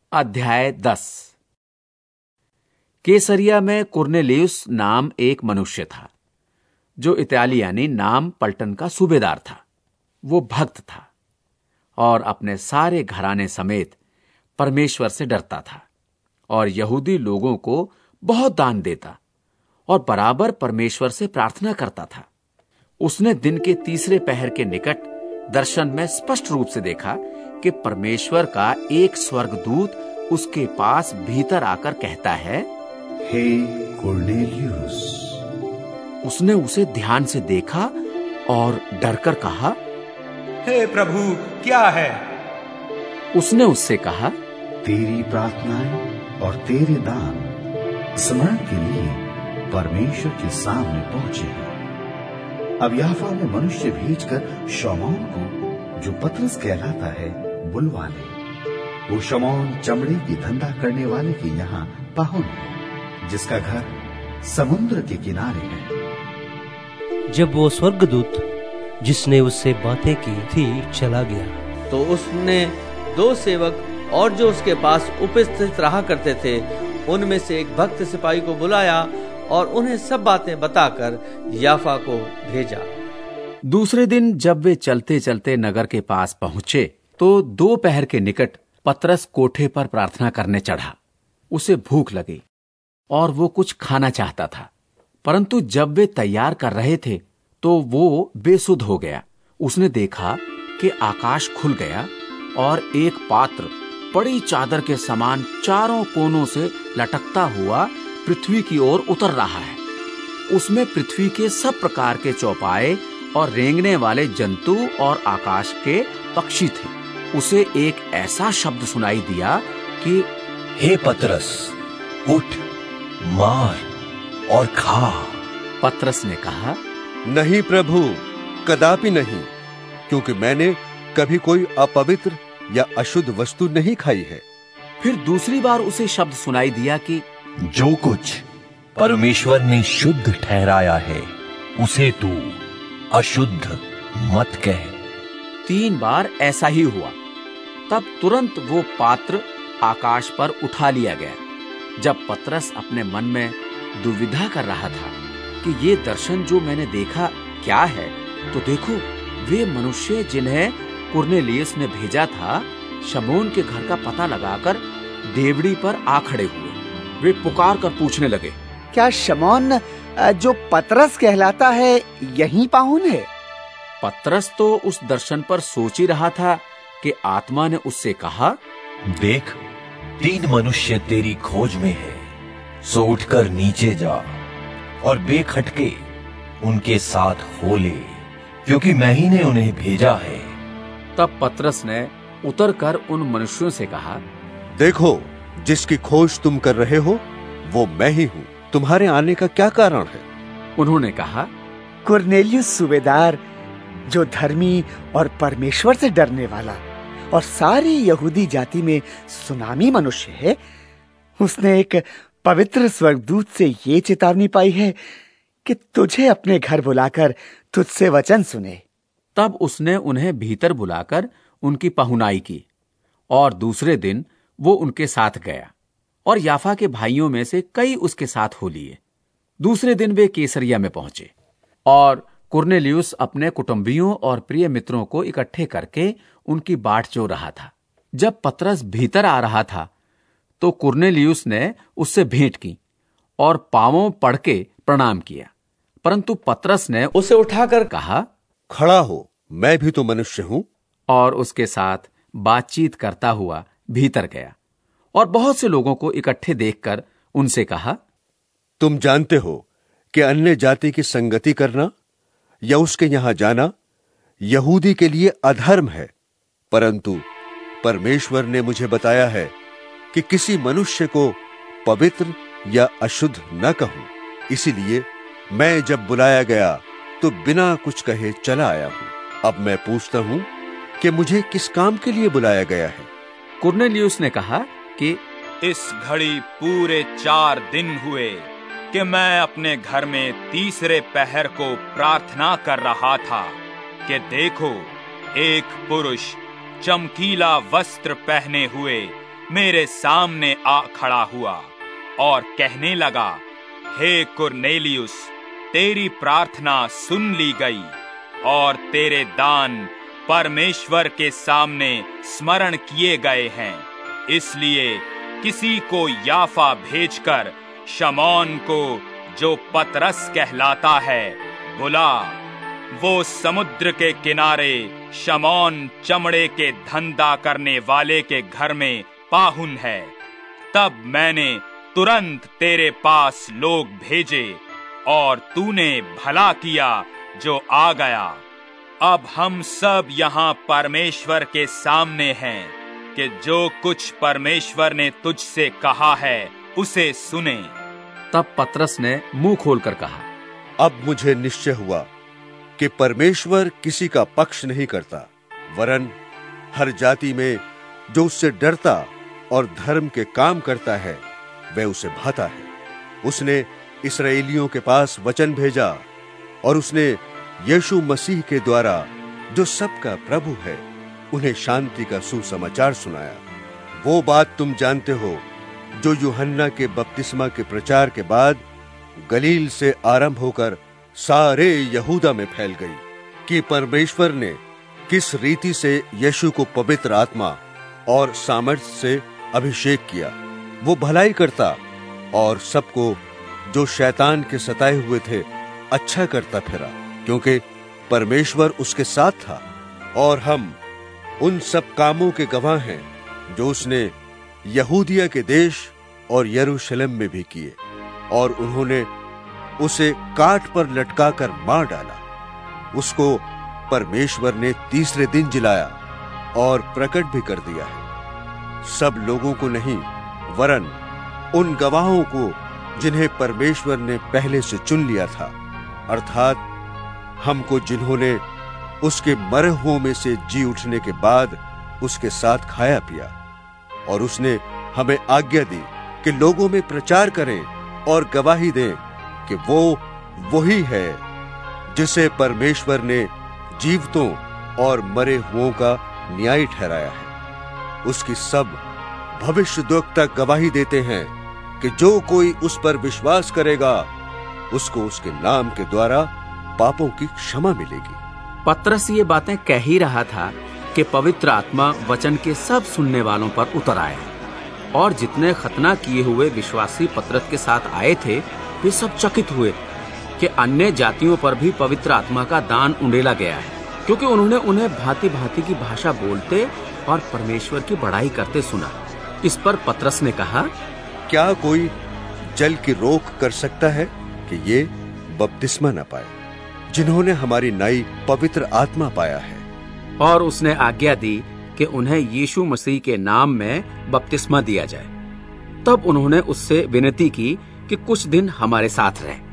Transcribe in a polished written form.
अध्याय 10। कैसरिया में कुरनेलियुस नाम एक मनुष्य था, जो इतालियानी नाम पलटन का सूबेदार था। वो भक्त था और अपने सारे घराने समेत परमेश्वर से डरता था और यहूदी लोगों को बहुत दान देता और बराबर परमेश्वर से प्रार्थना करता था। उसने दिन के तीसरे पहर के निकट दर्शन में स्पष्ट रूप से देखा कि परमेश्वर का एक स्वर्गदूत उसके पास भीतर आकर कहता है, हे कुरनेलियुस। उसने उसे ध्यान से देखा और डरकर कहा, हे प्रभु, क्या है? उसने उससे कहा, तेरी प्रार्थनाएं और तेरे दान स्मरण के लिए परमेश्वर के सामने पहुंचे हैं। अब याफा में मनुष्य भेजकर शमौन को, जो पतरस कहलाता है, बुलवा ले। वो शमौन चमड़े की धंधा करने वाले के यहाँ पाहुन है, जिसका घर समुद्र के किनारे है। जब वो स्वर्गदूत जिसने उससे बातें की थी चला गया, तो उसने दो सेवक और जो उसके पास उपस्थित रहा करते थे, उनमें से एक भक्त सिपाही को बुलाया और उन्हें सब बातें बताकर याफा को भेजा। दूसरे दिन जब वे चलते चलते नगर के पास पहुंचे, तो दोपहर के निकट पतरस कोठे पर प्रार्थना करने चढ़ा। उसे भूख लगी और वो कुछ खाना चाहता था, परंतु जब वे तैयार कर रहे थे तो वो बेसुध हो गया। उसने देखा कि आकाश खुल गया और एक पात्र बड़ी चादर के समान चारों कोनों से लटकता हुआ पृथ्वी की ओर उतर रहा है। उसमें पृथ्वी के सब प्रकार के चौपाए और रेंगने वाले जंतु और आकाश के पक्षी थे। उसे एक ऐसा शब्द सुनाई दिया कि, हे पतरस, उठ, मार और खा। पतरस ने कहा, नहीं प्रभु, कदापि नहीं, क्योंकि मैंने कभी कोई अपवित्र या अशुद्ध वस्तु नहीं खाई है। फिर दूसरी बार उसे शब्द सुनाई दिया कि, जो कुछ परमेश्वर ने शुद्ध ठहराया है, उसे तू अशुद्ध मत कह। 3 बार ऐसा ही हुआ। तब तुरंत वो पात्र आकाश पर उठा लिया गया। जब पतरस अपने मन में दुविधा कर रहा था कि ये दर्शन जो मैंने देखा क्या है, तो देखो, वे मनुष्य जिन्हें कुरनेलियुस ने भेजा था, शमौन के घर का पता लगाकर देवड़ी पर आ खड़े हुए। वे पुकार कर पूछने लगे, क्या शमौन जो पतरस कहलाता है यहीं पाहुन है? पतरस तो उस दर्शन पर सोच ही रहा था कि आत्मा ने उससे कहा, देख, 3 मनुष्य तेरी खोज में है। सो उठकर नीचे जा और बेखटके उनके साथ हो ले, क्योंकि मैं ही ने उन्हें भेजा है। तब पतरस ने उतरकर उन मनुष्यों से कहा, देखो, जिसकी खोज तुम कर रहे हो वो मैं ही हूँ। तुम्हारे आने का क्या कारण है? उन्होंने कहा, कुरनेलियुस सूबेदार, जो धर्मी और परमेश्वर से डरने वाला और सारी यहूदी जाति में सुनामी मनुष्य है, उसने एक पवित्र स्वर्गदूत से ये चेतावनी पाई है कि तुझे अपने घर बुलाकर तुझसे वचन सुने। तब उसने उन्हें भीतर बुलाकर उनकी पहुनाई की और दूसरे दिन वो उनके साथ गया और याफा के भाइयों में से कई उसके साथ हो लिए। दूसरे दिन वे कैसरिया में पहुंचे और कुरनेलियुस अपने कुटुंबियों और प्रिय मित्रों को इकट्ठे करके उनकी बाट जो रहा था। जब पतरस भीतर आ रहा था तो कुरनेलियुस ने उससे भेंट की और पांवों पड़ के प्रणाम किया, परंतु पतरस ने उसे उठाकर कहा, खड़ा हो, मैं भी तो मनुष्य हूं। और उसके साथ बातचीत करता हुआ भीतर गया और बहुत से लोगों को इकट्ठे देखकर उनसे कहा, तुम जानते हो कि अन्य जाति की संगति करना या उसके यहां जाना यहूदी के लिए अधर्म है, परंतु परमेश्वर ने मुझे बताया है कि किसी मनुष्य को पवित्र या अशुद्ध न कहूं। इसीलिए मैं जब बुलाया गया तो बिना कुछ कहे चला आया हूं। अब मैं पूछता हूं कि मुझे किस काम के लिए बुलाया गया है? कुरनेलियुस ने कहा कि इस घड़ी पूरे 4 दिन हुए कि मैं अपने घर में तीसरे पहर को प्रार्थना कर रहा था कि देखो, एक पुरुष चमकीला वस्त्र पहने हुए मेरे सामने आ खड़ा हुआ और कहने लगा, हे कुरनेलियुस, तेरी प्रार्थना सुन ली गई और तेरे दान परमेश्वर के सामने स्मरण किए गए हैं। इसलिए किसी को याफा भेजकर शमौन को, जो पतरस कहलाता है, बुला। वो समुद्र के किनारे शमौन चमड़े के धंधा करने वाले के घर में पाहुन है। तब मैंने तुरंत तेरे पास लोग भेजे और तूने भला किया जो आ गया। अब हम सब यहाँ परमेश्वर के सामने हैं कि जो कुछ परमेश्वर ने तुझसे कहा है उसे सुने। तब पतरस ने मुंह खोलकर कहा, अब मुझे निश्चय हुआ कि परमेश्वर किसी का पक्ष नहीं करता, वरन हर जाति में जो उससे डरता और धर्म के काम करता है वह उसे भाता है। उसने इस्राएलियों के पास वचन भेजा और उसने यीशु मसीह के द्वारा, जो सबका प्रभु है, उन्हें शांति का सुसमाचार सुनाया। वो बात तुम जानते हो जो यूहन्ना के बपतिस्मा के प्रचार के बाद गलील से आरंभ होकर सारे यहूदा में फैल गई, कि परमेश्वर ने किस रीति से यीशु को पवित्र आत्मा और सामर्थ्य से अभिषेक किया। वो भलाई करता और सबको जो शैतान के सताए हुए थे अच्छा करता फिरा, क्योंकि परमेश्वर उसके साथ था। और हम उन सब कामों के गवाह हैं जो उसने यहूदिया के देश और यरूशलेम में भी किए, और उन्होंने उसे काट पर लटकाकर मार डाला। उसको परमेश्वर ने तीसरे दिन जिलाया और प्रकट भी कर दिया है, सब लोगों को नहीं, वरन उन गवाहों को जिन्हें परमेश्वर ने पहले से चुन लिया था, अर्थात हमको, जिन्होंने उसके मरे हुओं में से जी उठने के बाद उसके साथ खाया पिया। और उसने हमें आज्ञा दी कि लोगों में प्रचार करें और गवाही दें कि वो वही है जिसे परमेश्वर ने जीवितों और मरे हुओं का न्याय ठहराया है। उसकी सब भविष्यद्वक्ता गवाही देते हैं कि जो कोई उस पर विश्वास करेगा उसको उसके नाम के द्वारा पापों की क्षमा मिलेगी। पतरस ये बातें कह ही रहा था कि पवित्र आत्मा वचन के सब सुनने वालों पर उतर आया, और जितने खतना किए हुए विश्वासी पतरस के साथ आए थे वे सब चकित हुए कि अन्य जातियों पर भी पवित्र आत्मा का दान उंडेला गया है, क्योंकि उन्होंने उन्हें भांति भांति की भाषा बोलते और परमेश्वर की बड़ाई करते सुना। इस पर पतरस ने कहा, क्या कोई जल की रोक कर सकता है कि ये बपतिस्मा न पाए जिन्होंने हमारी नाई पवित्र आत्मा पाया है? और उसने आज्ञा दी कि उन्हें यीशु मसीह के नाम में बपतिस्मा दिया जाए। तब उन्होंने उससे विनती की कि कुछ दिन हमारे साथ रहे।